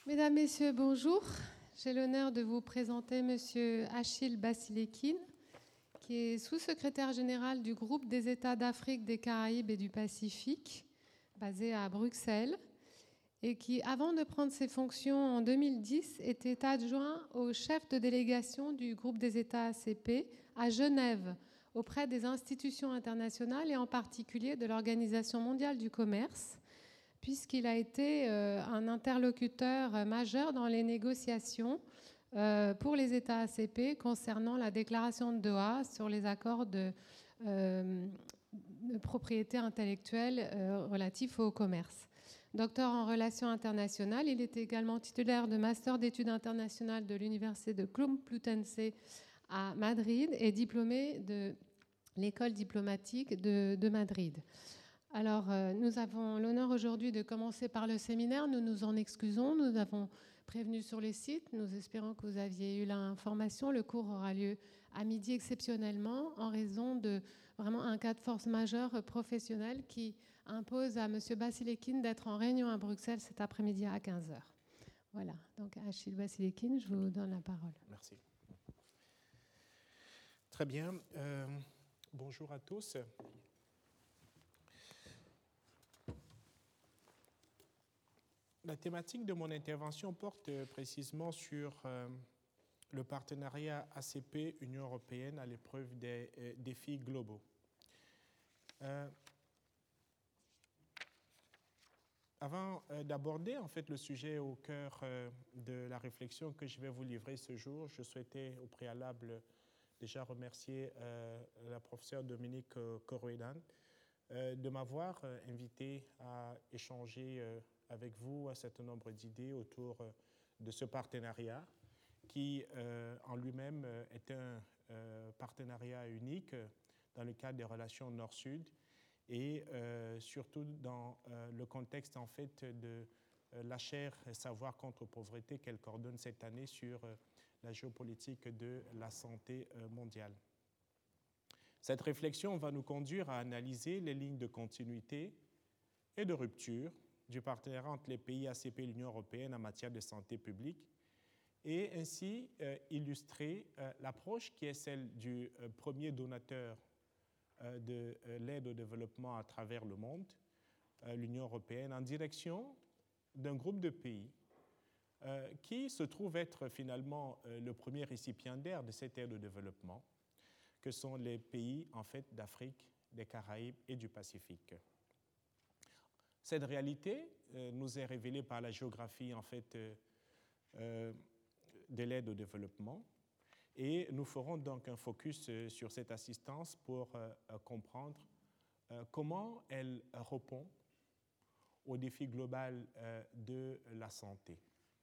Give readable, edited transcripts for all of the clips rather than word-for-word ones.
Mesdames, Messieurs, bonjour. J'ai l'honneur de vous présenter Monsieur Achille Basilekin, qui est sous-secrétaire général du groupe des États d'Afrique, des Caraïbes et du Pacifique, basé à Bruxelles, et qui, avant de prendre ses fonctions en 2010, était adjoint au chef de délégation du groupe des États ACP à Genève, auprès des institutions internationales et en particulier de l'Organisation mondiale du commerce, puisqu'il a été un interlocuteur majeur dans les négociations pour les États ACP concernant la déclaration de Doha sur les accords de propriété intellectuelle relatifs au commerce. Docteur en relations internationales, il est également titulaire de master d'études internationales de l'université de Complutense à Madrid et diplômé de l'école diplomatique de Madrid. Alors, nous avons l'honneur aujourd'hui de commencer par le séminaire. Nous nous en excusons. Nous avons prévenu sur les sites. Nous espérons que vous aviez eu l'information. Le cours aura lieu à midi exceptionnellement en raison de vraiment un cas de force majeure professionnel qui impose à M. Basilekin d'être en réunion à Bruxelles cet après-midi à 15h. Voilà. Donc, Achille Basilekin, je vous donne la parole. Merci. Très bien. Bonjour à tous. La thématique de mon intervention porte précisément sur le partenariat ACP-Union européenne à l'épreuve des défis globaux. Avant d'aborder en fait le sujet au cœur de la réflexion que je vais vous livrer ce jour, je souhaitais au préalable déjà remercier la professeure Dominique Corroidan de m'avoir invité à échanger avec vous un certain nombre d'idées autour de ce partenariat qui en lui-même est un partenariat unique dans le cadre des relations Nord-Sud et surtout dans le contexte en fait de la chaire Savoir contre pauvreté qu'elle coordonne cette année sur la géopolitique de la santé mondiale. Cette réflexion va nous conduire à analyser les lignes de continuité et de rupture du partenariat entre les pays ACP et l'Union européenne en matière de santé publique et ainsi illustrer l'approche qui est celle du premier donateur de l'aide au développement à travers le monde, l'Union européenne, en direction d'un groupe de pays qui se trouve être finalement le premier récipiendaire de cette aide au développement, que sont les pays en fait d'Afrique, des Caraïbes et du Pacifique. Cette réalité nous est révélée par la géographie en fait de l'aide au développement et nous ferons donc un focus sur cette assistance pour comprendre comment elle répond au défi global de la santé.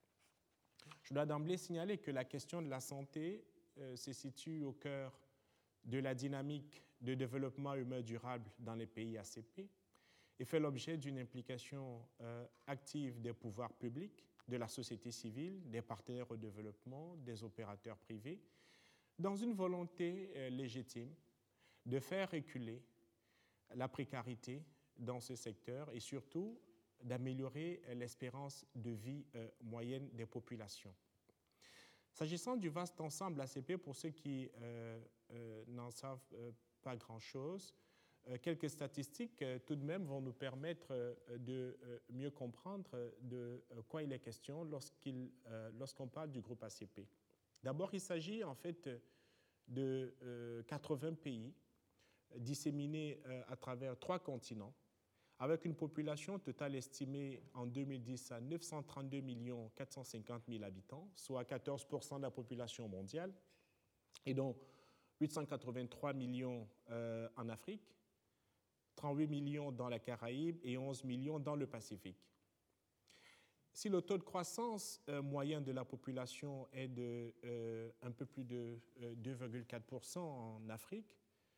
Je dois d'emblée signaler que la question de la santé se situe au cœur de la dynamique de développement humain durable dans les pays ACP et fait l'objet d'une implication active des pouvoirs publics, de la société civile, des partenaires au développement, des opérateurs privés, dans une volonté légitime de faire reculer la précarité dans ce secteur et surtout d'améliorer l'espérance de vie moyenne des populations. S'agissant du vaste ensemble ACP, pour ceux qui n'en savent pas grand-chose, quelques statistiques tout de même vont nous permettre de mieux comprendre de quoi il est question lorsqu'on parle du groupe ACP. D'abord, il s'agit en fait de 80 pays disséminés à travers 3 continents, avec une population totale estimée en 2010 à 932 450 000 habitants, soit 14% de la population mondiale, et dont 883 millions en Afrique, 38 millions dans la Caraïbe et 11 millions dans le Pacifique. Si le taux de croissance moyen de la population est de un peu plus de 2,4% en Afrique,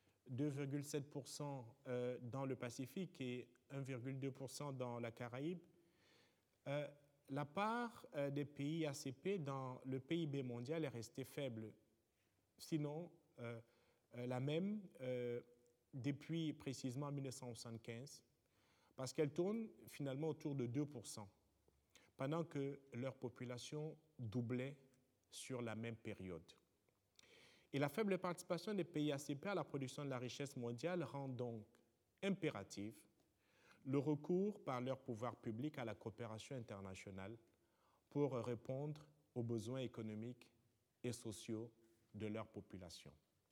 2,7% dans le Pacifique et 1,2% dans la Caraïbe, la part des pays ACP dans le PIB mondial est restée faible, sinon la même depuis précisément 1975, parce qu'elle tourne finalement autour de 2%. pendant que leur population doublait sur la même période. Et la faible participation des pays ACP à la production de la richesse mondiale rend donc impératif le recours par leur pouvoir public à la coopération internationale pour répondre aux besoins économiques et sociaux de leur population.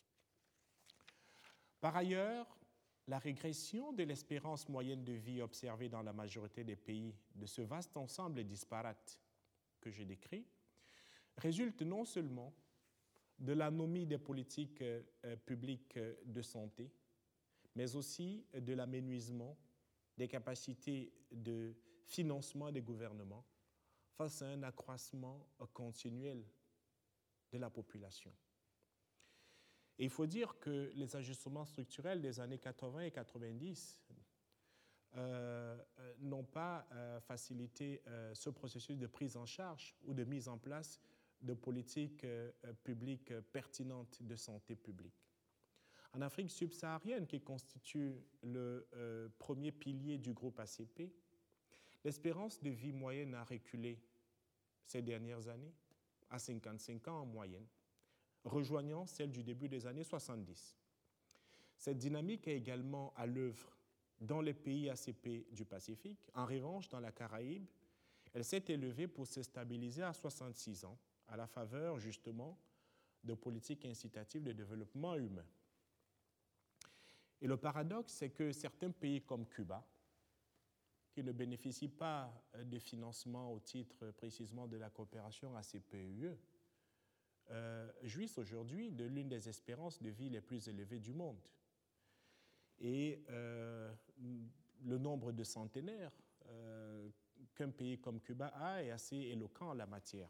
Par ailleurs, la régression de l'espérance moyenne de vie observée dans la majorité des pays de ce vaste ensemble disparate que j'ai décrit résulte non seulement de l'anomie des politiques publiques de santé, mais aussi de l'amenuisement des capacités de financement des gouvernements face à un accroissement continuel de la population. Et il faut dire que les ajustements structurels des années 80 et 90 n'ont pas facilité ce processus de prise en charge ou de mise en place de politiques publiques pertinentes de santé publique. En Afrique subsaharienne, qui constitue le premier pilier du groupe ACP, l'espérance de vie moyenne a reculé ces dernières années à 55 ans en moyenne, rejoignant celle du début des années 70. Cette dynamique est également à l'œuvre dans les pays ACP du Pacifique. En revanche, dans la Caraïbe, elle s'est élevée pour se stabiliser à 66 ans, à la faveur justement de politiques incitatives de développement humain. Et le paradoxe, c'est que certains pays comme Cuba, qui ne bénéficient pas de financement au titre précisément de la coopération ACP-UE, jouissent aujourd'hui de l'une des espérances de vie les plus élevées du monde. Et le nombre de centenaires qu'un pays comme Cuba a est assez éloquent en la matière.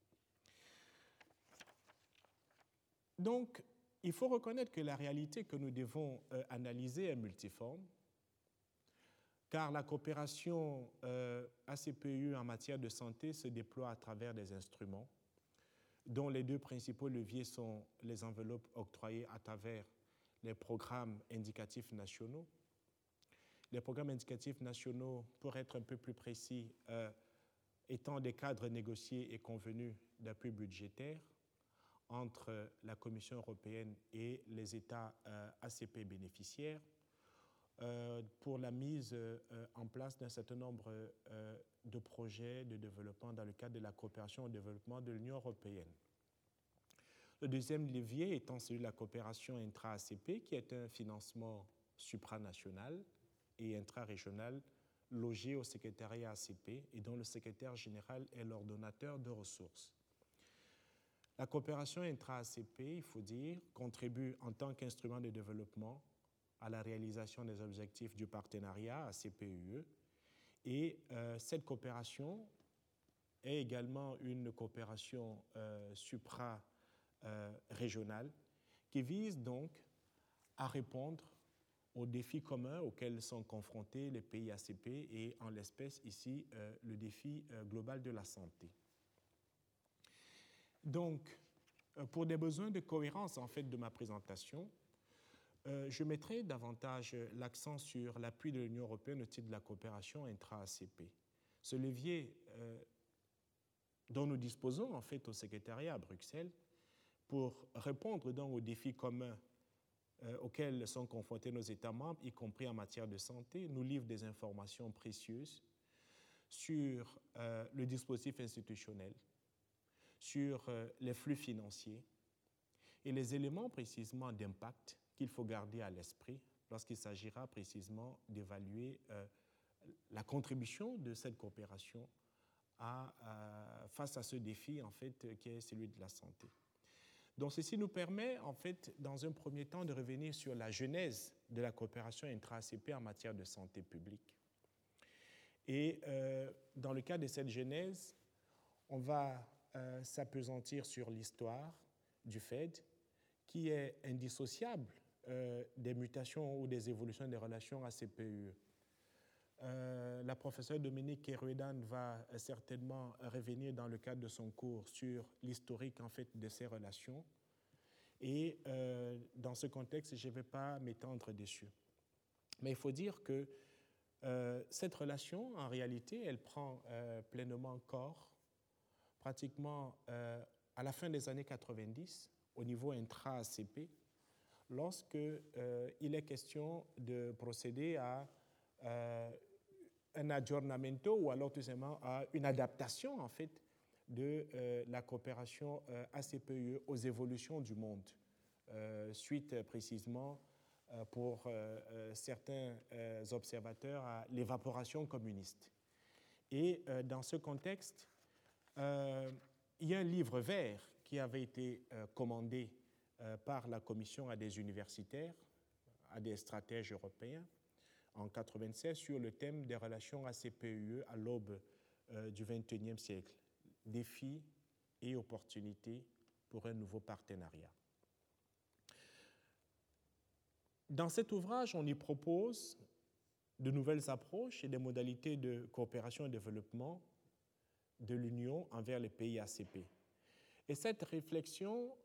Donc, il faut reconnaître que la réalité que nous devons analyser est multiforme, car la coopération ACP-UE en matière de santé se déploie à travers des instruments dont les deux principaux leviers sont les enveloppes octroyées à travers les programmes indicatifs nationaux. Les programmes indicatifs nationaux, pour être un peu plus précis, étant des cadres négociés et convenus d'appui budgétaire entre la Commission européenne et les États ACP bénéficiaires pour la mise en place d'un certain nombre de projets de développement dans le cadre de la coopération au développement de l'Union européenne. Le deuxième levier étant celui de la coopération intra-ACP, qui est un financement supranational et intra-régional logé au secrétariat ACP et dont le secrétaire général est l'ordonnateur de ressources. La coopération intra-ACP, il faut dire, contribue en tant qu'instrument de développement à la réalisation des objectifs du partenariat ACP-UE et cette coopération est également une coopération supra-régionale qui vise donc à répondre aux défis communs auxquels sont confrontés les pays ACP et en l'espèce ici le défi global de la santé. Donc, pour des besoins de cohérence en fait de ma présentation, je mettrai davantage l'accent sur l'appui de l'Union européenne au titre de la coopération intra-ACP. Ce levier dont nous disposons en fait au secrétariat à Bruxelles pour répondre donc aux défis communs auxquels sont confrontés nos États membres, y compris en matière de santé, nous livre des informations précieuses sur le dispositif institutionnel, sur les flux financiers et les éléments précisément d'impact qu'il faut garder à l'esprit lorsqu'il s'agira précisément d'évaluer la contribution de cette coopération face à ce défi en fait, qui est celui de la santé. Donc ceci nous permet en fait dans un premier temps de revenir sur la genèse de la coopération intra-ACP en matière de santé publique. Et dans le cadre de cette genèse, on va s'appesantir sur l'histoire du FED qui est indissociable des mutations ou des évolutions des relations ACP-UE. La professeure Dominique Kerouédan va certainement revenir dans le cadre de son cours sur l'historique en fait de ces relations et dans ce contexte je ne vais pas m'étendre dessus. Mais il faut dire que Cette relation, en réalité, elle prend pleinement corps pratiquement à la fin des années 90 au niveau intra-ACP, lorsque il est question de procéder à un aggiornamento ou alors tout simplement à une adaptation en fait de la coopération ACPE aux évolutions du monde, suite précisément pour certains observateurs à l'évaporation communiste. Et dans ce contexte, il y a un livre vert qui avait été commandé par la Commission à des universitaires, à des stratèges européens, en 1996, sur le thème des relations ACPE à l'aube du XXIe siècle, défis et opportunités pour un nouveau partenariat. Dans cet ouvrage, on y propose de nouvelles approches et des modalités de coopération et développement de l'Union envers les pays ACP. Et cette réflexion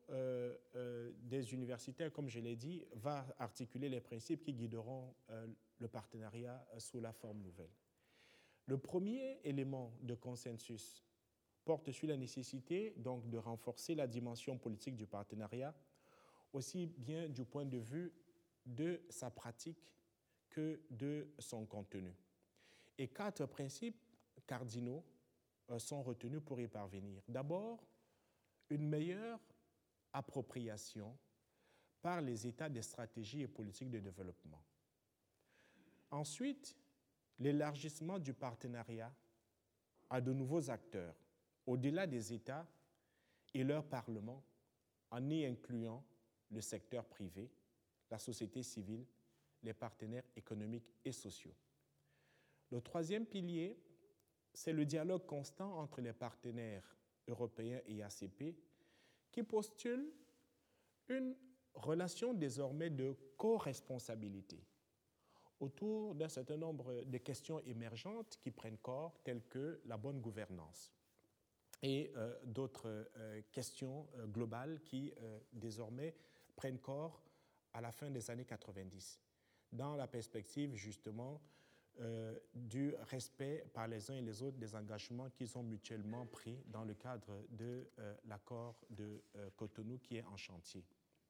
des universitaires, comme je l'ai dit, va articuler les principes qui guideront le partenariat sous la forme nouvelle. Le premier élément de consensus porte sur la nécessité donc de renforcer la dimension politique du partenariat, aussi bien du point de vue de sa pratique que de son contenu. Et 4 principes cardinaux sont retenus pour y parvenir. D'abord, une meilleure appropriation par les États des stratégies et politiques de développement. Ensuite, l'élargissement du partenariat à de nouveaux acteurs, au-delà des États et leurs parlements, en y incluant le secteur privé, la société civile, les partenaires économiques et sociaux. Le troisième pilier, c'est le dialogue constant entre les partenaires européens et ACP qui postule une relation désormais de co-responsabilité autour d'un certain nombre de questions émergentes qui prennent corps, telles que la bonne gouvernance et d'autres questions globales qui désormais prennent corps à la fin des années 90, dans la perspective justement du respect par les uns et les autres des engagements qu'ils ont mutuellement pris dans le cadre de l'accord de Cotonou qui est en chantier.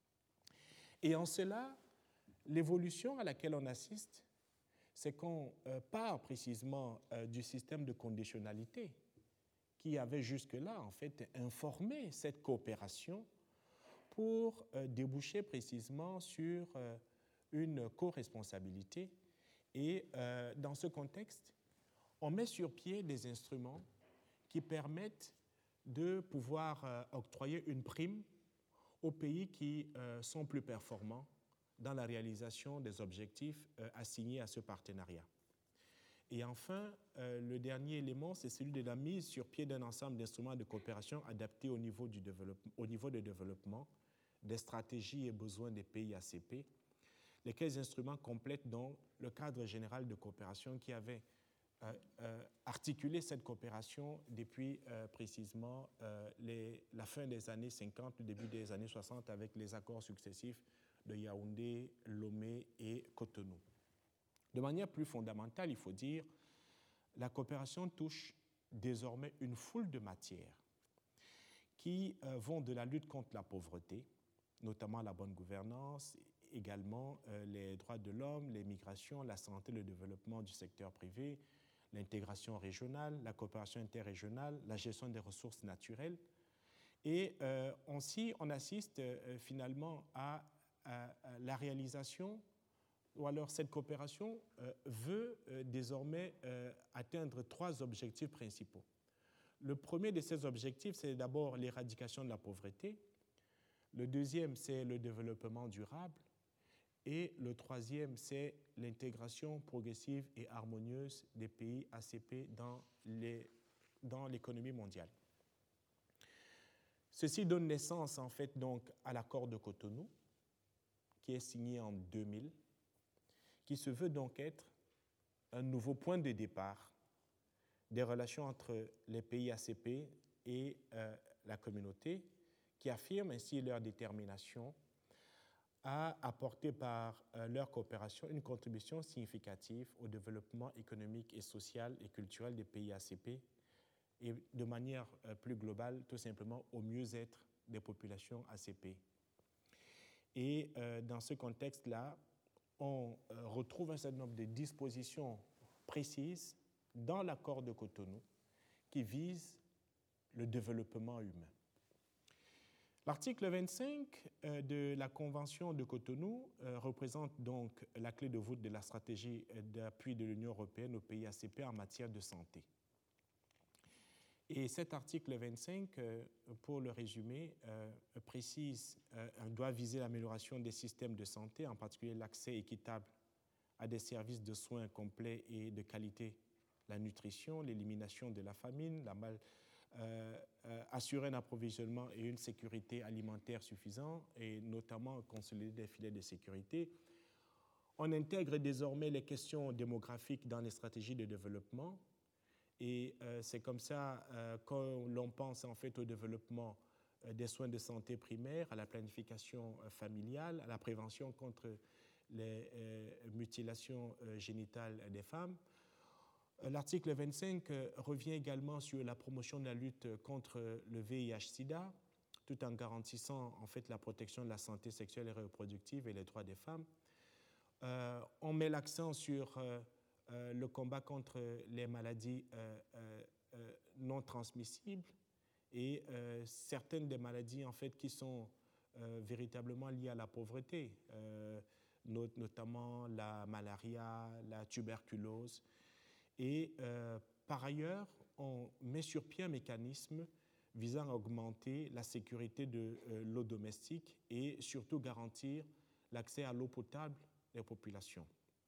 Et en cela, l'évolution à laquelle on assiste, c'est qu'on part précisément du système de conditionnalité qui avait jusque-là en fait informé cette coopération pour déboucher précisément sur une co-responsabilité. Et dans ce contexte, on met sur pied des instruments qui permettent de pouvoir octroyer une prime aux pays qui sont plus performants dans la réalisation des objectifs assignés à ce partenariat. Et enfin, le dernier élément, c'est celui de la mise sur pied d'un ensemble d'instruments de coopération adaptés au niveau de développement, des stratégies et besoins des pays ACP, lesquels instruments complètent donc le cadre général de coopération qui avait articulé cette coopération depuis précisément la fin des années 50, le début des années 60 avec les accords successifs de Yaoundé, Lomé et Cotonou. De manière plus fondamentale, il faut dire, la coopération touche désormais une foule de matières qui vont de la lutte contre la pauvreté, notamment la bonne gouvernance, également les droits de l'homme, les migrations, la santé, le développement du secteur privé, l'intégration régionale, la coopération interrégionale, la gestion des ressources naturelles. Et on assiste finalement à la réalisation, ou alors cette coopération veut désormais atteindre 3 objectifs principaux. Le premier de ces objectifs, c'est d'abord l'éradication de la pauvreté. Le deuxième, c'est le développement durable. Et le troisième, c'est l'intégration progressive et harmonieuse des pays ACP dans l'économie mondiale. Ceci donne naissance en fait donc à l'accord de Cotonou, qui est signé en 2000, qui se veut donc être un nouveau point de départ des relations entre les pays ACP et la communauté, qui affirment ainsi leur détermination a apporté par leur coopération une contribution significative au développement économique et social et culturel des pays ACP et de manière plus globale, tout simplement, au mieux-être des populations ACP. Et dans ce contexte-là, on retrouve un certain nombre de dispositions précises dans l'accord de Cotonou qui visent le développement humain. L'article 25 de la Convention de Cotonou représente donc la clé de voûte de la stratégie d'appui de l'Union européenne aux pays ACP en matière de santé. Et cet article 25, pour le résumer, précise, doit viser l'amélioration des systèmes de santé, en particulier l'accès équitable à des services de soins complets et de qualité, la nutrition, l'élimination de la famine, assurer un approvisionnement et une sécurité alimentaire suffisante, et notamment consolider des filets de sécurité. On intègre désormais les questions démographiques dans les stratégies de développement. Et c'est comme ça que l'on pense en fait au développement des soins de santé primaires, à la planification familiale, à la prévention contre les mutilations génitales des femmes. L'article 25 revient également sur la promotion de la lutte contre le VIH-Sida, tout en garantissant en fait la protection de la santé sexuelle et reproductive et les droits des femmes. On met l'accent sur le combat contre les maladies non transmissibles et certaines des maladies en fait qui sont véritablement liées à la pauvreté, notamment la malaria, la tuberculose. Et par ailleurs, on met sur pied un mécanisme visant à augmenter la sécurité de l'eau domestique et surtout garantir l'accès à l'eau potable des populations.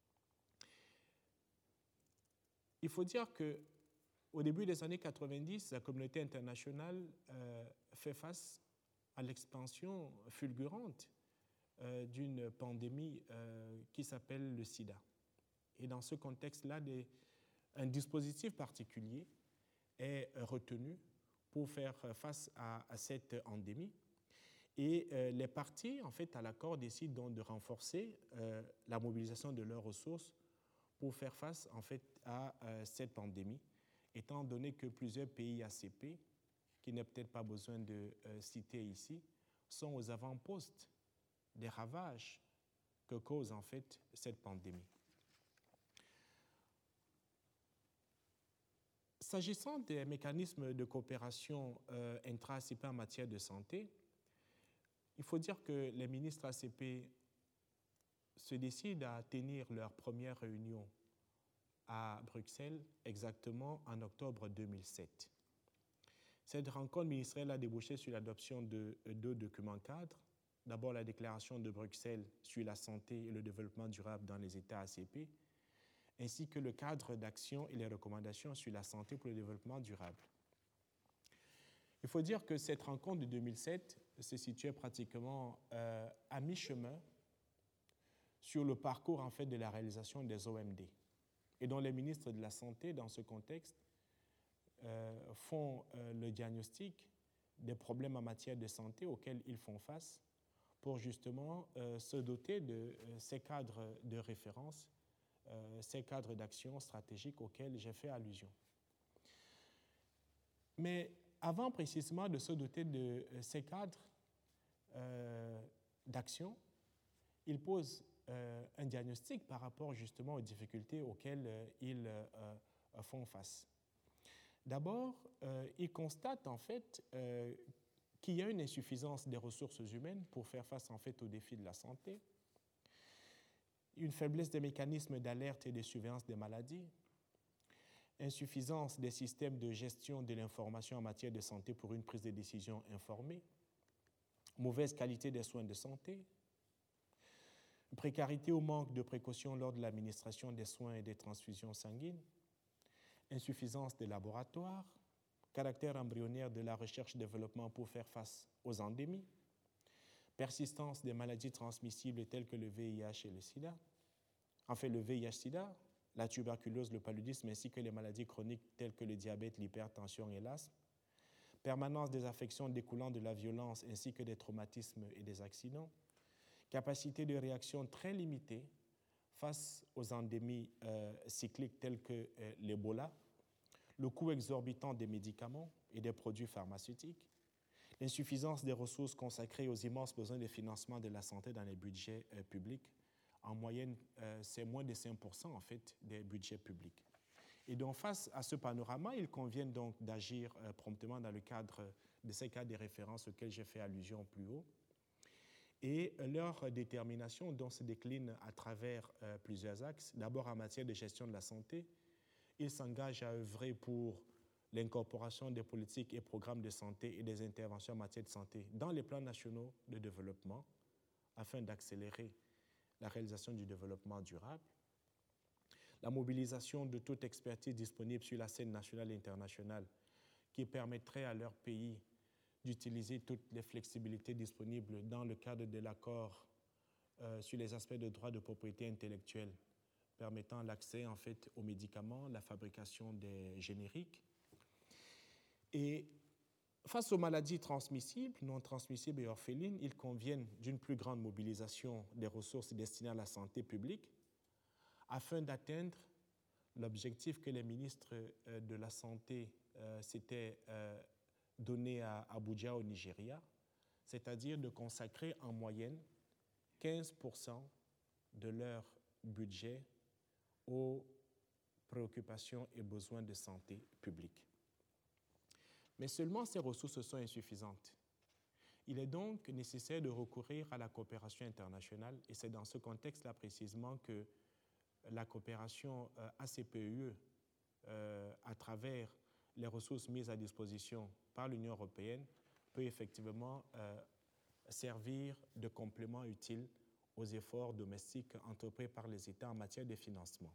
Il faut dire qu'au début des années 90, la communauté internationale fait face à l'expansion fulgurante d'une pandémie qui s'appelle le sida. Et dans ce contexte-là, un dispositif particulier est retenu pour faire face à cette endémie. Et les parties, en fait, à l'accord décident donc de renforcer la mobilisation de leurs ressources pour faire face en fait à cette pandémie, étant donné que plusieurs pays ACP, qui n'est peut-être pas besoin de citer ici, sont aux avant-postes des ravages que cause en fait cette pandémie. S'agissant des mécanismes de coopération intra-ACP en matière de santé, il faut dire que les ministres ACP se décident à tenir leur première réunion à Bruxelles exactement en octobre 2007. Cette rencontre ministérielle a débouché sur l'adoption de 2 documents cadres. D'abord, la déclaration de Bruxelles sur la santé et le développement durable dans les États ACP, ainsi que le cadre d'action et les recommandations sur la santé pour le développement durable. Il faut dire que cette rencontre de 2007 se situait pratiquement à mi-chemin sur le parcours en fait, de la réalisation des OMD, et dont les ministres de la Santé, dans ce contexte, font le diagnostic des problèmes en matière de santé auxquels ils font face pour justement se doter de ces cadres de référence, ces cadres d'action stratégiques auxquels j'ai fait allusion. Mais avant précisément de se doter de ces cadres d'action, ils posent un diagnostic par rapport justement aux difficultés auxquelles ils font face. D'abord, ils constatent en fait qu'il y a une insuffisance des ressources humaines pour faire face en fait aux défis de la santé, une faiblesse des mécanismes d'alerte et de surveillance des maladies, insuffisance des systèmes de gestion de l'information en matière de santé pour une prise de décision informée, mauvaise qualité des soins de santé, précarité ou manque de précaution lors de l'administration des soins et des transfusions sanguines, insuffisance des laboratoires, caractère embryonnaire de la recherche-développement pour faire face aux endémies, persistance des maladies transmissibles telles que le VIH et le sida, enfin le VIH-Sida, la tuberculose, le paludisme ainsi que les maladies chroniques telles que le diabète, l'hypertension et l'asthme, permanence des affections découlant de la violence ainsi que des traumatismes et des accidents, capacité de réaction très limitée face aux endémies cycliques telles que l'Ebola, le coût exorbitant des médicaments et des produits pharmaceutiques, l'insuffisance des ressources consacrées aux immenses besoins de financement de la santé dans les budgets publics. En moyenne, c'est moins de 5% en fait des budgets publics. Et donc, face à ce panorama, il convient donc d'agir promptement dans le cadre de ces cas de référence auxquels j'ai fait allusion plus haut. Et leur détermination donc, se décline à travers plusieurs axes. D'abord, en matière de gestion de la santé, ils s'engagent à œuvrer pour l'incorporation des politiques et programmes de santé et des interventions en matière de santé dans les plans nationaux de développement afin d'accélérer la réalisation du développement durable. La mobilisation de toute expertise disponible sur la scène nationale et internationale qui permettrait à leur pays d'utiliser toutes les flexibilités disponibles dans le cadre de l'accord sur les aspects de droit de propriété intellectuelle permettant l'accès en fait aux médicaments, la fabrication des génériques. Et face aux maladies transmissibles, non transmissibles et orphelines, il convient d'une plus grande mobilisation des ressources destinées à la santé publique afin d'atteindre l'objectif que les ministres de la Santé s'étaient donné à Abuja au Nigeria, c'est-à-dire de consacrer en moyenne 15% de leur budget aux préoccupations et besoins de santé publique. Mais seulement ces ressources sont insuffisantes. Il est donc nécessaire de recourir à la coopération internationale et c'est dans ce contexte-là précisément que la coopération ACPUE, à travers les ressources mises à disposition par l'Union européenne, peut effectivement servir de complément utile aux efforts domestiques entrepris par les États en matière de financement.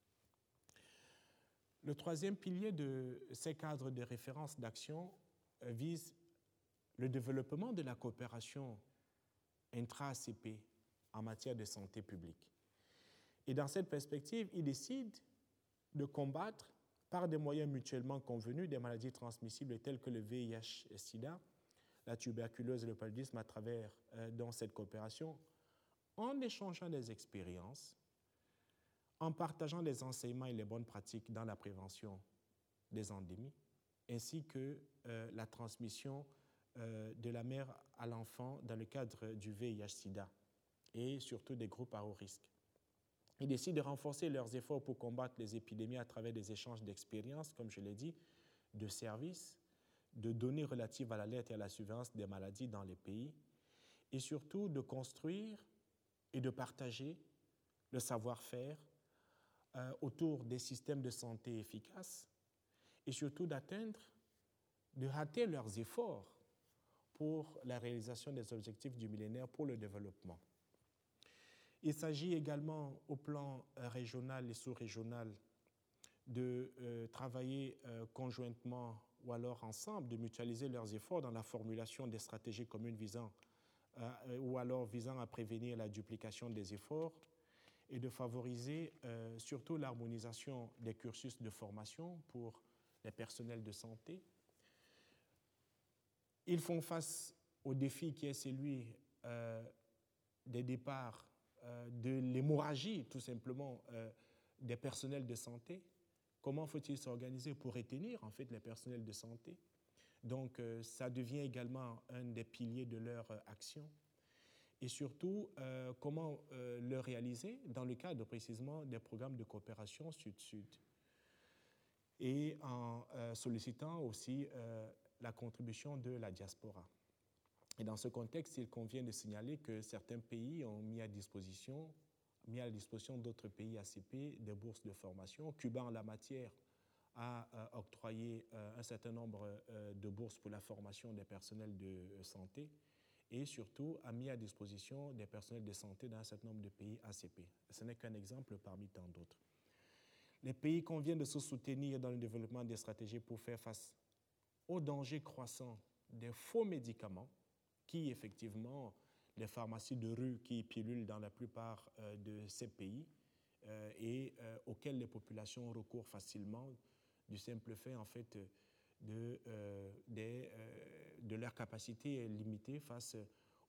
Le troisième pilier de ces cadres de référence d'action vise le développement de la coopération intra-ACP en matière de santé publique. Et dans cette perspective, il décide de combattre par des moyens mutuellement convenus des maladies transmissibles telles que le VIH-Sida, la tuberculose et le paludisme à travers dans cette coopération, en échangeant des expériences, en partageant les enseignements et les bonnes pratiques dans la prévention des endémies, ainsi que la transmission de la mère à l'enfant dans le cadre du VIH-Sida et surtout des groupes à haut risque. Ils décident de renforcer leurs efforts pour combattre les épidémies à travers des échanges d'expériences, comme je l'ai dit, de services, de données relatives à l'alerte et à la surveillance des maladies dans les pays, et surtout de construire et de partager le savoir-faire autour des systèmes de santé efficaces, et surtout de hâter leurs efforts pour la réalisation des objectifs du millénaire pour le développement. Il s'agit également au plan régional et sous-régional de travailler conjointement ou alors ensemble, de mutualiser leurs efforts dans la formulation des stratégies communes visant à prévenir la duplication des efforts et de favoriser surtout l'harmonisation des cursus de formation pour les personnels de santé. Ils font face au défi qui est celui des départs de l'hémorragie, tout simplement, des personnels de santé. Comment faut-il s'organiser pour retenir, en fait, les personnels de santé? Donc, ça devient également un des piliers de leur action. Et surtout, comment le réaliser dans le cadre, précisément, des programmes de coopération Sud-Sud. Et en sollicitant aussi la contribution de la diaspora. Et dans ce contexte, il convient de signaler que certains pays ont mis à disposition d'autres pays ACP des bourses de formation. Cuba, en la matière, a octroyé un certain nombre de bourses pour la formation des personnels de santé et surtout a mis à disposition des personnels de santé dans un certain nombre de pays ACP. Ce n'est qu'un exemple parmi tant d'autres. Les pays convient de se soutenir dans le développement des stratégies pour faire face aux dangers croissants des faux médicaments qui, effectivement, les pharmacies de rue qui pilulent dans la plupart de ces pays et auxquelles les populations recourent facilement du simple fait, en fait, de leur capacité limitée face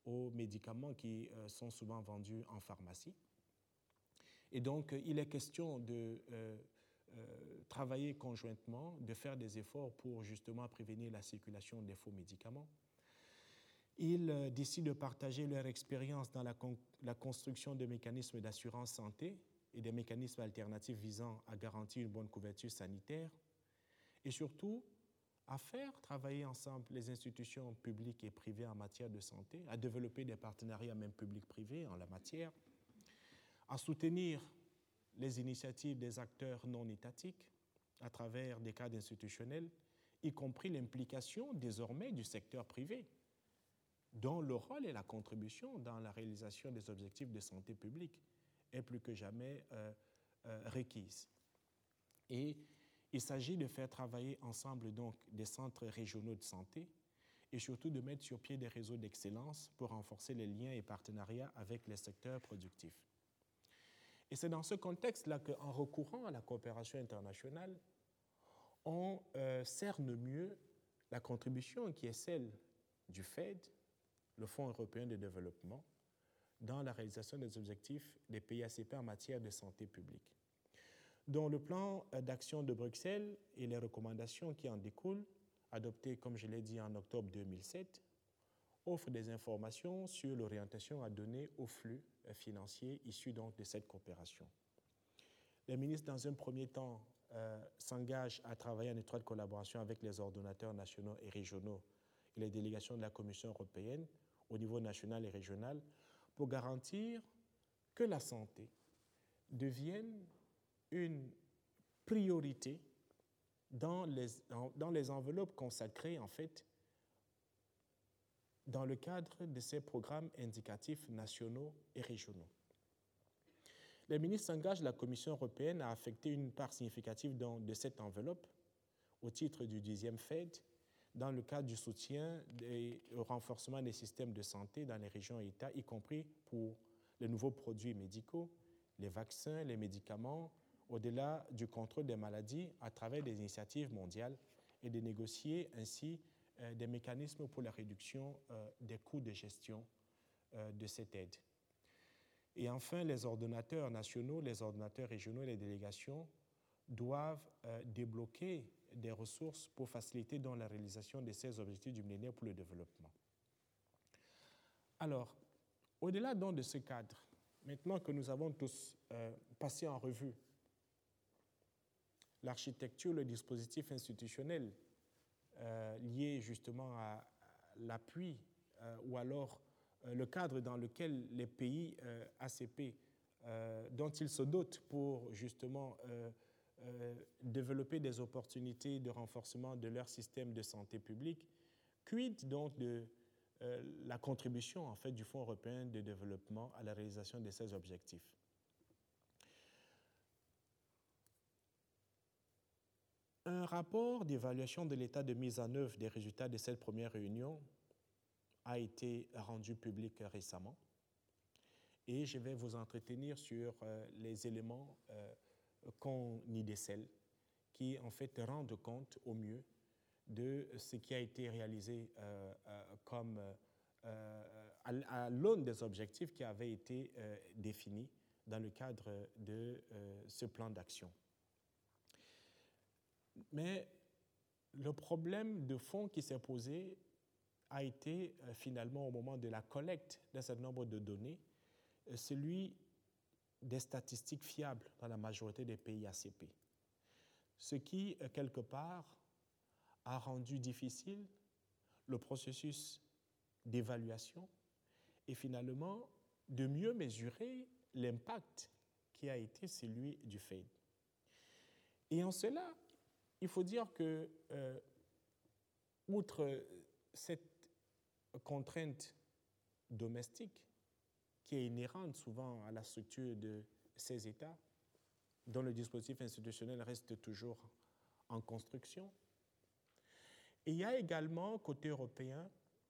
aux médicaments qui sont souvent vendus en pharmacie. Et donc, il est question de travailler conjointement, de faire des efforts pour justement prévenir la circulation des faux médicaments. Ils décident de partager leur expérience dans la construction de mécanismes d'assurance santé et des mécanismes alternatifs visant à garantir une bonne couverture sanitaire et surtout à faire travailler ensemble les institutions publiques et privées en matière de santé, à développer des partenariats même publics-privés en la matière, à soutenir les initiatives des acteurs non étatiques à travers des cadres institutionnels, y compris l'implication désormais du secteur privé, dont le rôle et la contribution dans la réalisation des objectifs de santé publique est plus que jamais requise. Et il s'agit de faire travailler ensemble donc des centres régionaux de santé et surtout de mettre sur pied des réseaux d'excellence pour renforcer les liens et partenariats avec les secteurs productifs. Et c'est dans ce contexte-là qu'en recourant à la coopération internationale, on cerne mieux la contribution qui est celle du FED, le Fonds européen de développement, dans la réalisation des objectifs des pays ACP en matière de santé publique, dont le plan d'action de Bruxelles et les recommandations qui en découlent, adoptées, comme je l'ai dit, en octobre 2007, offrent des informations sur l'orientation à donner aux flux financiers issus donc de cette coopération. Les ministres, dans un premier temps, s'engagent à travailler en étroite collaboration avec les ordonnateurs nationaux et régionaux et les délégations de la Commission européenne au niveau national et régional pour garantir que la santé devienne une priorité dans les enveloppes consacrées, en fait, dans le cadre de ces programmes indicatifs nationaux et régionaux. Les ministres s'engagent la Commission européenne à affecter une part significative de cette enveloppe au titre du 10e FED dans le cadre du soutien et au renforcement des systèmes de santé dans les régions et États, y compris pour les nouveaux produits médicaux, les vaccins, les médicaments, au-delà du contrôle des maladies à travers des initiatives mondiales et de négocier ainsi des mécanismes pour la réduction des coûts de gestion de cette aide. Et enfin, les ordonnateurs nationaux, les ordonnateurs régionaux et les délégations doivent débloquer des ressources pour faciliter dans la réalisation de ces objectifs du millénaire pour le développement. Alors, au-delà donc de ce cadre, maintenant que nous avons tous passé en revue l'architecture, le dispositif institutionnel lié justement à l'appui ou alors le cadre dans lequel les pays ACP dont ils se dotent pour justement développer des opportunités de renforcement de leur système de santé publique, quid donc de la contribution en fait du Fonds européen de développement à la réalisation de ces objectifs. Un rapport d'évaluation de l'état de mise en œuvre des résultats de cette première réunion a été rendu public récemment et je vais vous entretenir sur les éléments qu'on y décèle qui en fait rendent compte au mieux de ce qui a été réalisé comme à l'aune des objectifs qui avaient été définis dans le cadre de ce plan d'action. Mais le problème de fond qui s'est posé a été finalement au moment de la collecte d'un certain nombre de données, celui des statistiques fiables dans la majorité des pays ACP. Ce qui, quelque part, a rendu difficile le processus d'évaluation et finalement de mieux mesurer l'impact qui a été celui du FED. Et en cela, il faut dire que, outre cette contrainte domestique qui est inhérente souvent à la structure de ces États, dont le dispositif institutionnel reste toujours en construction, et il y a également, côté européen,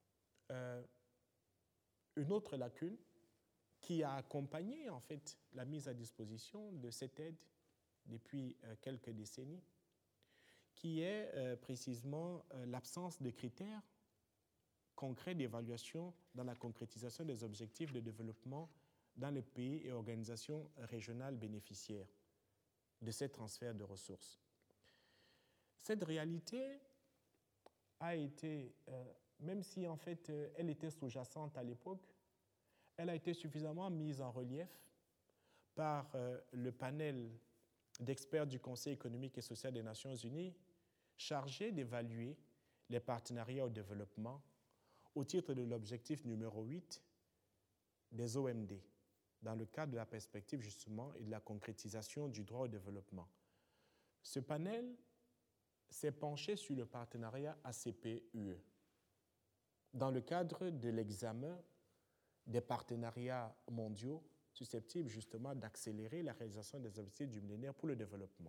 une autre lacune qui a accompagné en fait la mise à disposition de cette aide depuis quelques décennies, qui est précisément l'absence de critères concret d'évaluation dans la concrétisation des objectifs de développement dans les pays et organisations régionales bénéficiaires de ces transferts de ressources. Cette réalité a été, même si en fait elle était sous-jacente à l'époque, elle a été suffisamment mise en relief par le panel d'experts du Conseil économique et social des Nations Unies chargé d'évaluer les partenariats au développement au titre de l'objectif numéro 8 des OMD, dans le cadre de la perspective justement et de la concrétisation du droit au développement. Ce panel s'est penché sur le partenariat ACP-UE dans le cadre de l'examen des partenariats mondiaux susceptibles justement d'accélérer la réalisation des objectifs du millénaire pour le développement.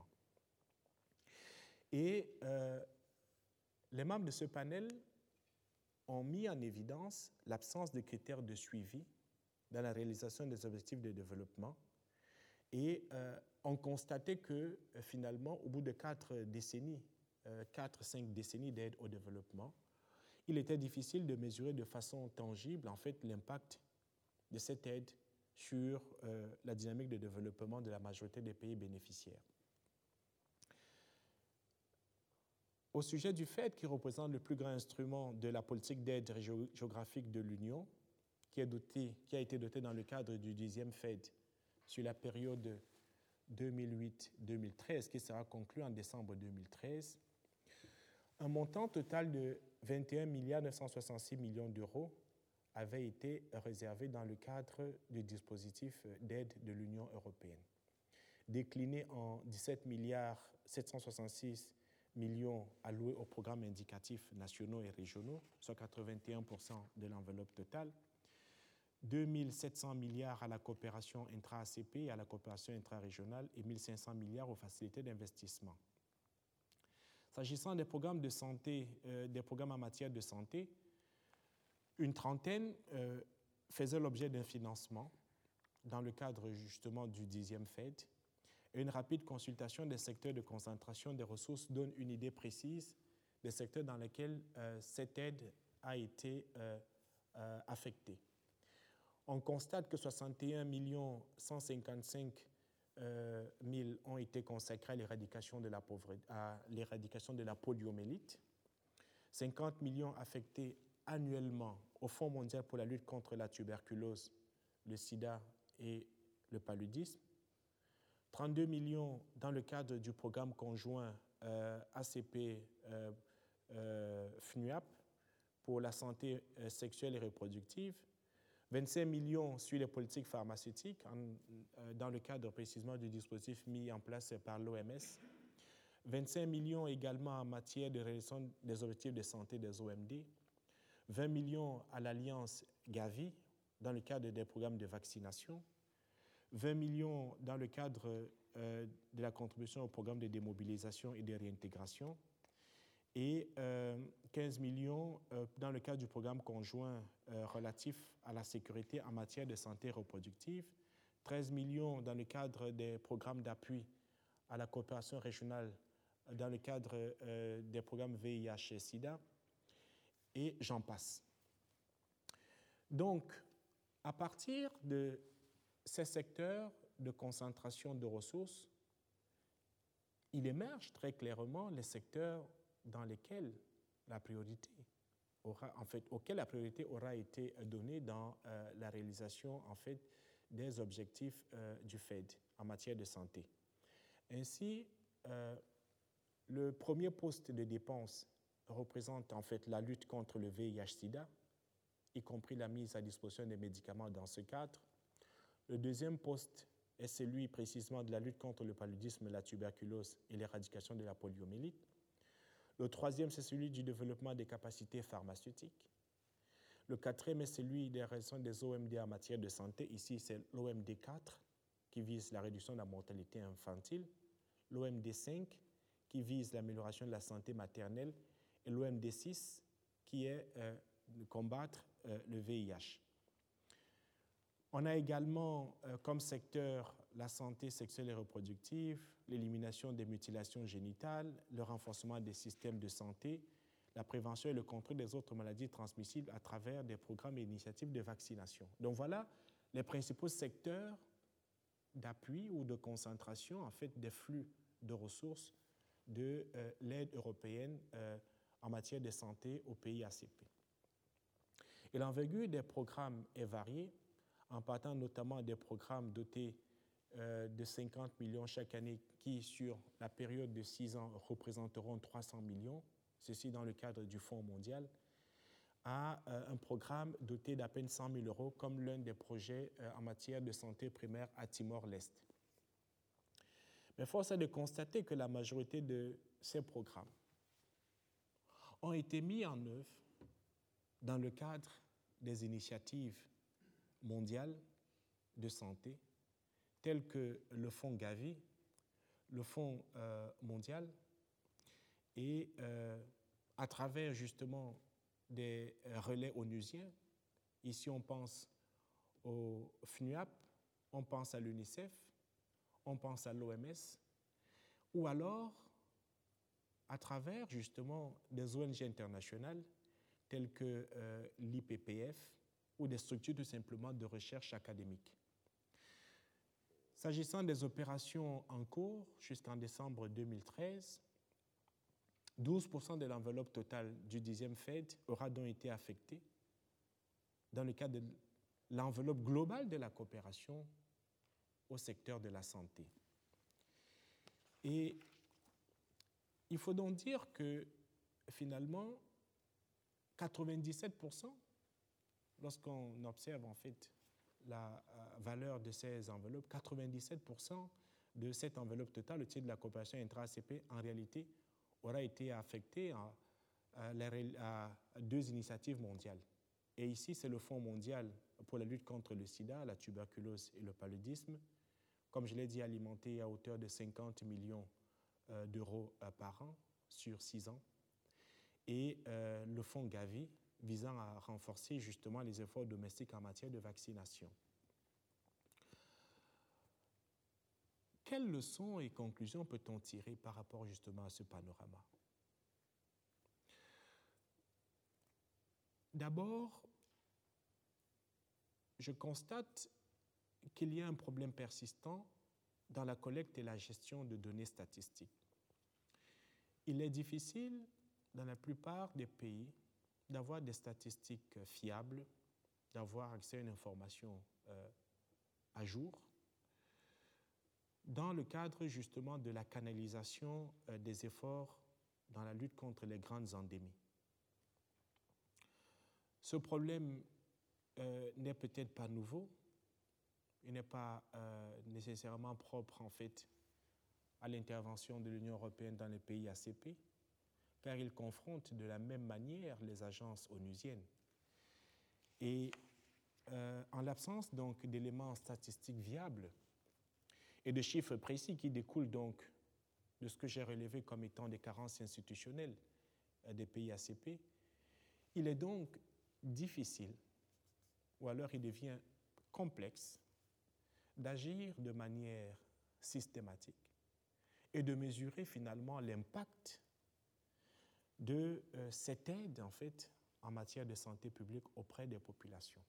Et les membres de ce panel ont mis en évidence l'absence de critères de suivi dans la réalisation des objectifs de développement et ont constaté que finalement, au bout de 4-5 décennies d'aide au développement, il était difficile de mesurer de façon tangible en fait l'impact de cette aide sur la dynamique de développement de la majorité des pays bénéficiaires. Au sujet du FED, qui représente le plus grand instrument de la politique d'aide géographique de l'Union, qui a été doté dans le cadre du 10e FED sur la période 2008-2013, qui sera conclu en décembre 2013, un montant total de 21 966 millions d'euros avait été réservé dans le cadre du dispositif d'aide de l'Union européenne, décliné en 17 766 millions alloués aux programmes indicatifs nationaux et régionaux, soit 81% de l'enveloppe totale, 2 700 milliards à la coopération intra-ACP et à la coopération intra-régionale et 1 500 milliards aux facilités d'investissement. S'agissant des programmes de santé, des programmes en matière de santé, une trentaine faisaient l'objet d'un financement dans le cadre justement du 10e FED. Et une rapide consultation des secteurs de concentration des ressources donne une idée précise des secteurs dans lesquels cette aide a été affectée. On constate que 61 155 000 ont été consacrés à l'éradication de la pauvreté, à l'éradication de la poliomyélite, 50 millions affectés annuellement au Fonds mondial pour la lutte contre la tuberculose, le sida et le paludisme, 32 millions dans le cadre du programme conjoint ACP-FNUAP pour la santé sexuelle et reproductive, 25 millions sur les politiques pharmaceutiques dans le cadre précisément du dispositif mis en place par l'OMS, 25 millions également en matière de réalisation des objectifs de santé des OMD, 20 millions à l'Alliance Gavi dans le cadre des programmes de vaccination, 20 millions dans le cadre de la contribution au programme de démobilisation et de réintégration et 15 millions dans le cadre du programme conjoint relatif à la sécurité en matière de santé reproductive, 13 millions dans le cadre des programmes d'appui à la coopération régionale dans le cadre des programmes VIH et SIDA, et j'en passe. Donc, à partir de ces secteurs de concentration de ressources, il émerge très clairement les secteurs dans lesquels la priorité auquel la priorité aura été donnée dans la réalisation des objectifs du FED en matière de santé. Ainsi, le premier poste de dépense représente la lutte contre le VIH-Sida, y compris la mise à disposition des médicaments dans ce cadre. Le deuxième poste est celui précisément de la lutte contre le paludisme, la tuberculose et l'éradication de la poliomyélite. Le troisième, c'est celui du développement des capacités pharmaceutiques. Le quatrième est celui des réalisations des OMD en matière de santé. Ici, c'est l'OMD 4 qui vise la réduction de la mortalité infantile, l'OMD 5 qui vise l'amélioration de la santé maternelle et l'OMD 6 qui est de combattre le VIH. On a également comme secteur la santé sexuelle et reproductive, l'élimination des mutilations génitales, le renforcement des systèmes de santé, la prévention et le contrôle des autres maladies transmissibles à travers des programmes et initiatives de vaccination. Donc voilà les principaux secteurs d'appui ou de concentration en fait, des flux de ressources de l'aide européenne en matière de santé aux pays ACP. Et l'envergure des programmes est variée, en partant notamment des programmes dotés de 50 millions chaque année qui, sur la période de 6 ans, représenteront 300 millions, ceci dans le cadre du Fonds mondial, à un programme doté d'à peine 100 000 euros comme l'un des projets en matière de santé primaire à Timor-Leste. Mais force est de constater que la majorité de ces programmes ont été mis en œuvre dans le cadre des initiatives mondiales de santé, telles que le Fonds Gavi, le Fonds mondial, et à travers justement des relais onusiens. Ici, on pense au FNUAP, on pense à l'UNICEF, on pense à l'OMS, ou alors à travers justement des ONG internationales telles que l'IPPF ou des structures tout simplement de recherche académique. S'agissant des opérations en cours jusqu'en décembre 2013, 12% de l'enveloppe totale du 10e FED aura donc été affectée dans le cadre de l'enveloppe globale de la coopération au secteur de la santé. Et il faut donc dire que finalement, 97%, lorsqu'on observe en fait la valeur de ces enveloppes, 97% de cette enveloppe totale, au titre de la coopération intra-ACP, en réalité, aura été affecté à 2 initiatives mondiales. Et ici, c'est le Fonds mondial pour la lutte contre le sida, la tuberculose et le paludisme, comme je l'ai dit, alimenté à hauteur de 50 millions d'euros par an sur 6 ans, et le Fonds Gavi, visant à renforcer justement les efforts domestiques en matière de vaccination. Quelles leçons et conclusions peut-on tirer par rapport justement à ce panorama? D'abord, je constate qu'il y a un problème persistant dans la collecte et la gestion de données statistiques. Il est difficile, dans la plupart des pays, d'avoir des statistiques fiables, d'avoir accès à une information à jour, dans le cadre justement de la canalisation des efforts dans la lutte contre les grandes endémies. Ce problème n'est peut-être pas nouveau, il n'est pas nécessairement propre en fait à l'intervention de l'Union européenne dans les pays ACP, car il confronte de la même manière les agences onusiennes. Et en l'absence donc d'éléments statistiques viables et de chiffres précis qui découlent donc de ce que j'ai relevé comme étant des carences institutionnelles des pays ACP, il est donc difficile, ou alors il devient complexe, d'agir de manière systématique et de mesurer finalement l'impact de cette aide en fait en matière de santé publique auprès des populations.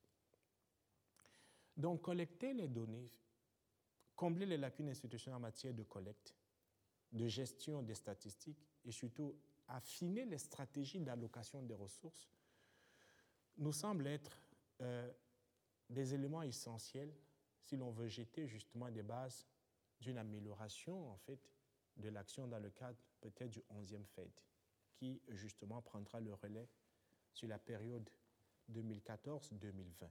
Donc collecter les données, combler les lacunes institutionnelles en matière de collecte, de gestion des statistiques et surtout affiner les stratégies d'allocation des ressources nous semble être des éléments essentiels si l'on veut jeter justement des bases d'une amélioration en fait de l'action dans le cadre peut-être du 11e FED, qui justement prendra le relais sur la période 2014-2020.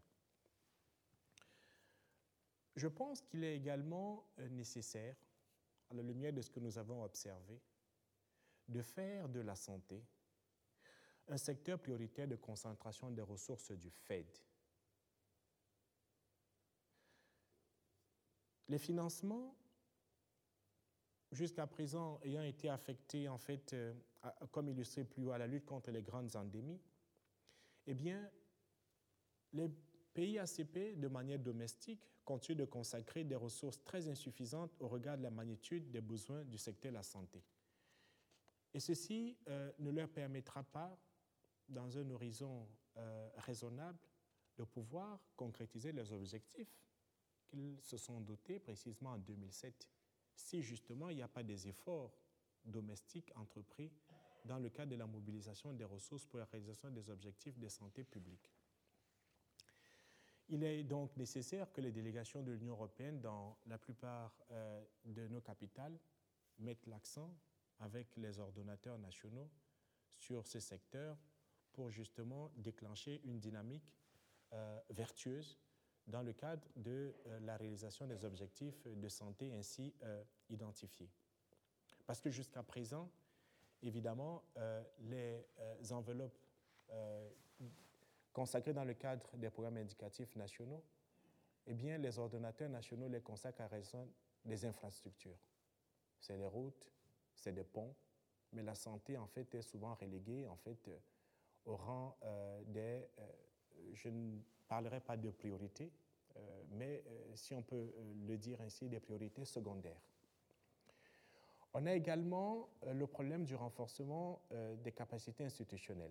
Je pense qu'il est également nécessaire, à la lumière de ce que nous avons observé, de faire de la santé un secteur prioritaire de concentration des ressources du FED. Les financements, jusqu'à présent, ayant été affectés, en fait, comme illustré plus haut, à la lutte contre les grandes endémies, eh bien, les pays ACP, de manière domestique, continuent de consacrer des ressources très insuffisantes au regard de la magnitude des besoins du secteur de la santé. Et ceci ne leur permettra pas dans un horizon raisonnable, de pouvoir concrétiser les objectifs qu'ils se sont dotés précisément en 2007, si justement il n'y a pas des efforts domestiques entrepris dans le cadre de la mobilisation des ressources pour la réalisation des objectifs de santé publique. Il est donc nécessaire que les délégations de l'Union européenne dans la plupart de nos capitales mettent l'accent avec les ordonnateurs nationaux sur ce secteur pour justement déclencher une dynamique vertueuse dans le cadre de la réalisation des objectifs de santé ainsi identifiés. Parce que jusqu'à présent, évidemment, les enveloppes consacrées dans le cadre des programmes indicatifs nationaux, eh bien, les ordonnateurs nationaux les consacrent à raison des infrastructures. C'est des routes, c'est des ponts, mais la santé, en fait, est souvent reléguée, en fait, au rang des... je ne parlerai pas de priorités, mais si on peut le dire ainsi, des priorités secondaires. On a également le problème du renforcement des capacités institutionnelles.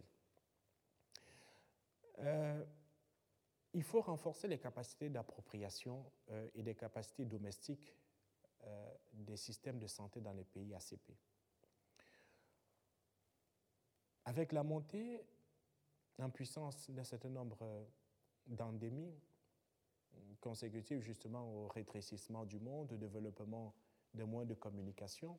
Il faut renforcer les capacités d'appropriation et des capacités domestiques des systèmes de santé dans les pays ACP. Avec la montée en puissance d'un certain nombre d'endémies consécutives justement au rétrécissement du monde, au développement de moyens de communication,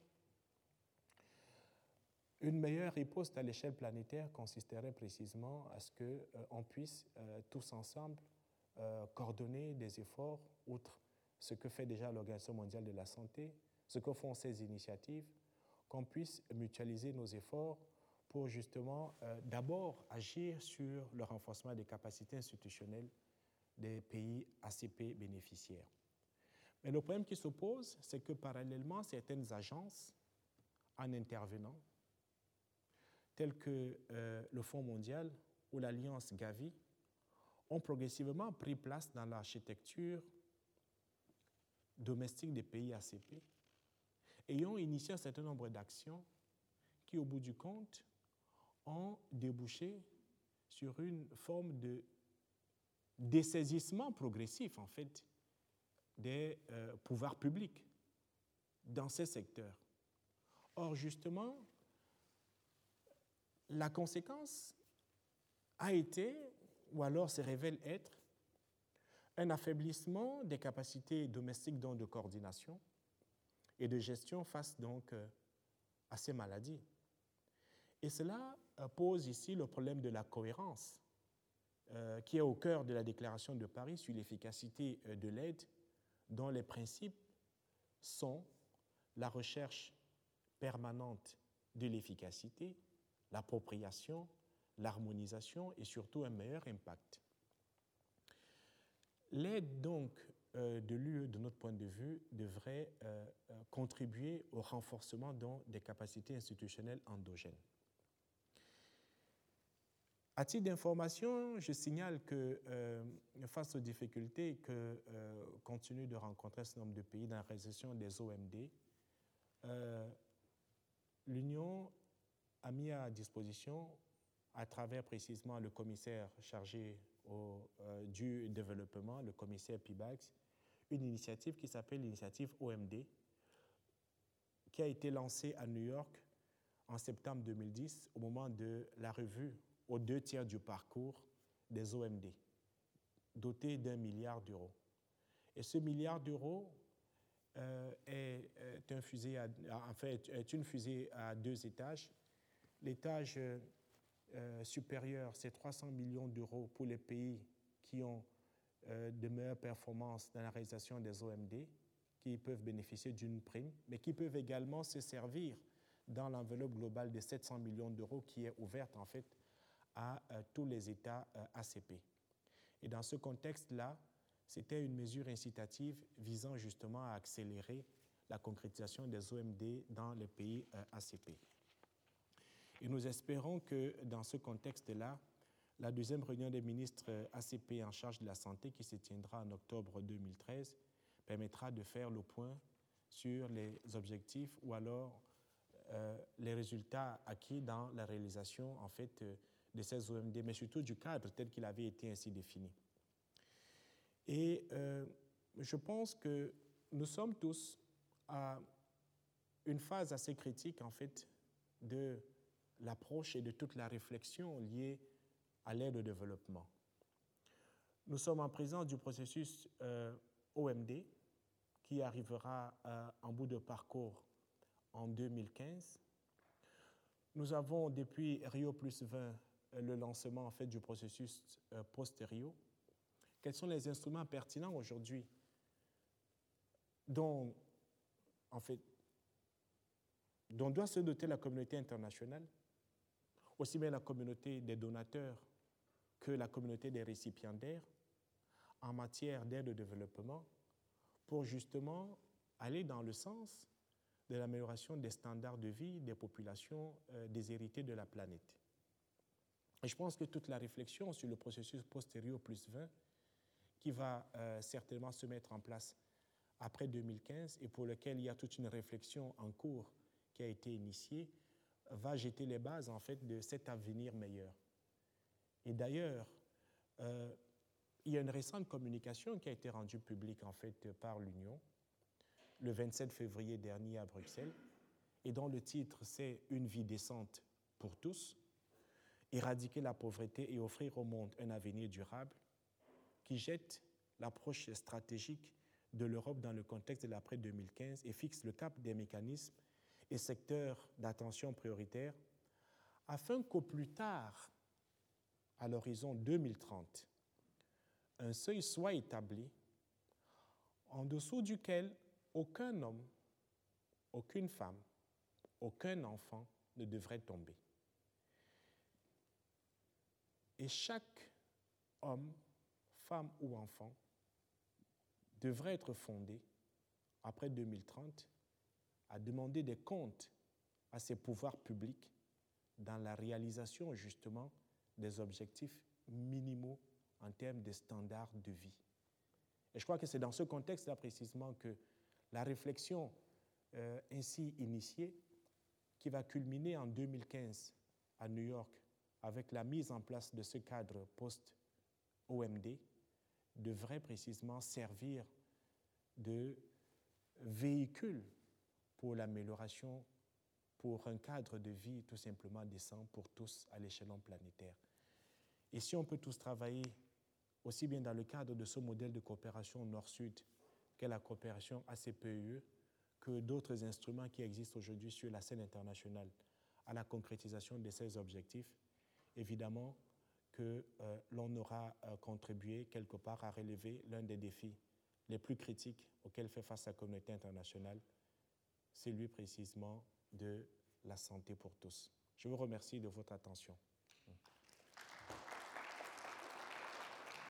une meilleure riposte à l'échelle planétaire consisterait précisément à ce qu'on puisse tous ensemble coordonner des efforts, outre ce que fait déjà l'Organisation mondiale de la santé, ce que font ces initiatives, qu'on puisse mutualiser nos efforts pour justement d'abord agir sur le renforcement des capacités institutionnelles des pays ACP bénéficiaires. Mais le problème qui se pose, c'est que parallèlement, certaines agences, en intervenant, telles que le Fonds mondial ou l'Alliance Gavi, ont progressivement pris place dans l'architecture domestique des pays ACP et ont initié un certain nombre d'actions qui, au bout du compte, ont débouché sur une forme de dessaisissement progressif, en fait, des pouvoirs publics dans ces secteurs. Or, justement, la conséquence a été, ou alors se révèle être, un affaiblissement des capacités domestiques donc de coordination et de gestion face donc à ces maladies. Et cela pose ici le problème de la cohérence qui est au cœur de la déclaration de Paris sur l'efficacité de l'aide, dont les principes sont la recherche permanente de l'efficacité, l'appropriation, l'harmonisation et surtout un meilleur impact. L'aide donc de l'UE, de notre point de vue, devrait contribuer au renforcement donc, des capacités institutionnelles endogènes. À titre d'information, je signale que face aux difficultés que continuent de rencontrer ce nombre de pays dans la réalisation des OMD, l'Union a mis à disposition, à travers précisément le commissaire chargé du développement, le commissaire PIBAX, une initiative qui s'appelle l'initiative OMD, qui a été lancée à New York en septembre 2010 au moment de la revue aux 2/3 du parcours des OMD, doté d'1 milliard d'euros. Et ce milliard d'euros est une fusée à 2 étages. L'étage supérieur, c'est 300 millions d'euros pour les pays qui ont de meilleures performances dans la réalisation des OMD, qui peuvent bénéficier d'une prime, mais qui peuvent également se servir dans l'enveloppe globale de 700 millions d'euros qui est ouverte en fait à tous les États ACP. Et dans ce contexte-là, c'était une mesure incitative visant justement à accélérer la concrétisation des OMD dans les pays ACP. Et nous espérons que dans ce contexte-là, la deuxième réunion des ministres ACP en charge de la santé qui se tiendra en octobre 2013 permettra de faire le point sur les objectifs ou alors les résultats acquis dans la réalisation en fait, de ces OMD, mais surtout du cadre tel qu'il avait été ainsi défini. Et je pense que nous sommes tous à une phase assez critique, en fait, de l'approche et de toute la réflexion liée à l'aide au développement. Nous sommes en présence du processus OMD qui arrivera en bout de parcours en 2015. Nous avons depuis Rio plus 20 le lancement en fait, du processus post-Rio. Quels sont les instruments pertinents aujourd'hui dont doit se doter la communauté internationale, aussi bien la communauté des donateurs que la communauté des récipiendaires, en matière d'aide au développement, pour justement aller dans le sens de l'amélioration des standards de vie des populations déshéritées de la planète. Et je pense que toute la réflexion sur le processus post-Rio plus 20, qui va certainement se mettre en place après 2015 et pour lequel il y a toute une réflexion en cours qui a été initiée, va jeter les bases en fait de cet avenir meilleur. Et d'ailleurs, il y a une récente communication qui a été rendue publique en fait par l'Union le 27 février dernier à Bruxelles et dont le titre c'est « Une vie décente pour tous », éradiquer la pauvreté et offrir au monde un avenir durable, qui jette l'approche stratégique de l'Europe dans le contexte de l'après-2015 et fixe le cap des mécanismes et secteurs d'attention prioritaires afin qu'au plus tard, à l'horizon 2030, un seuil soit établi en dessous duquel aucun homme, aucune femme, aucun enfant ne devrait tomber. Et chaque homme, femme ou enfant devrait être fondé, après 2030, à demander des comptes à ses pouvoirs publics dans la réalisation justement des objectifs minimaux en termes de standards de vie. Et je crois que c'est dans ce contexte-là précisément que la réflexion ainsi initiée, qui va culminer en 2015 à New York avec la mise en place de ce cadre post-OMD, devrait précisément servir de véhicule pour l'amélioration, pour un cadre de vie tout simplement décent pour tous à l'échelon planétaire. Et si on peut tous travailler aussi bien dans le cadre de ce modèle de coopération Nord-Sud qu'est la coopération ACPE, que d'autres instruments qui existent aujourd'hui sur la scène internationale à la concrétisation de ces objectifs, évidemment que l'on aura contribué quelque part à relever l'un des défis les plus critiques auxquels fait face la communauté internationale, celui précisément de la santé pour tous. Je vous remercie de votre attention.